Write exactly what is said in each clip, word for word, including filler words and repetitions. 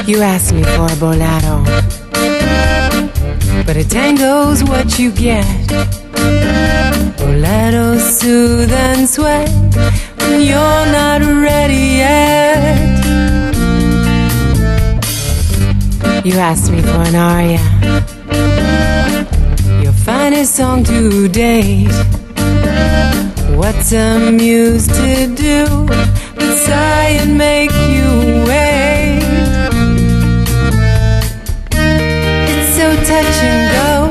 You asked me for a bolero, but a tango's what you get. Bolero soothe and sway when you're not ready yet. You asked me for an aria, your finest song to date. What's a muse to do but sigh and make you wait? It's so touch and go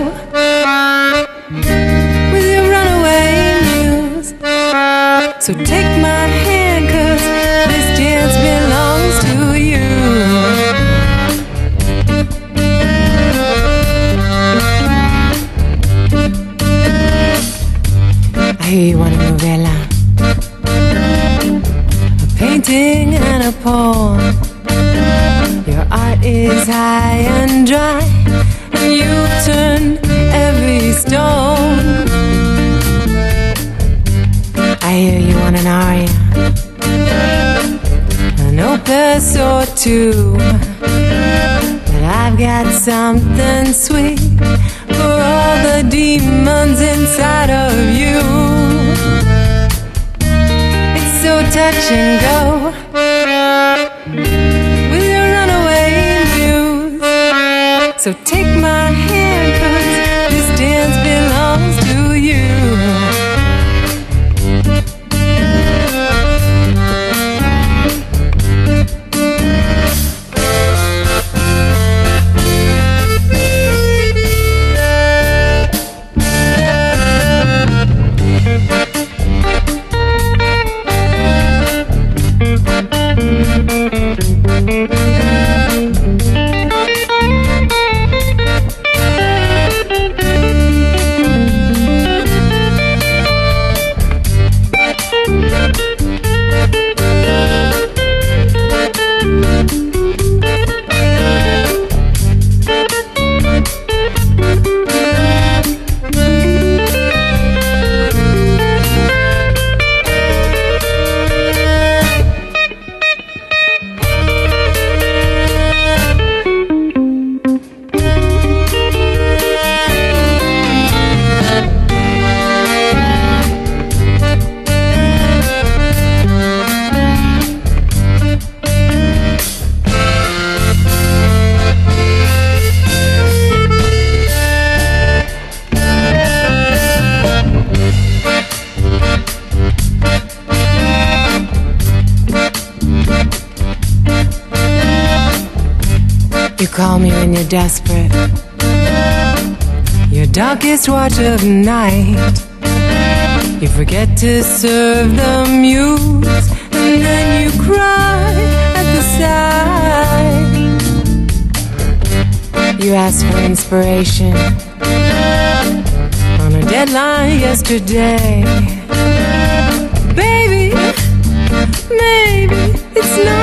with your runaway muse. So take my hand, 'cause this dance belongs to you. I hear you want a novella, a painting and a poem. Your art is high and dry, and you've turned every stone. I hear you want an aria, an opus or two, but I've got something sweet for all the demons inside of you. It's so touch and go with your runaway muse. So take my hand, 'cause this dance belongs to you. You call me when you're desperate, your darkest watch of night. You forget to serve the muse, and then you cry at the sight. You asked for inspiration on a deadline yesterday. Baby, maybe it's not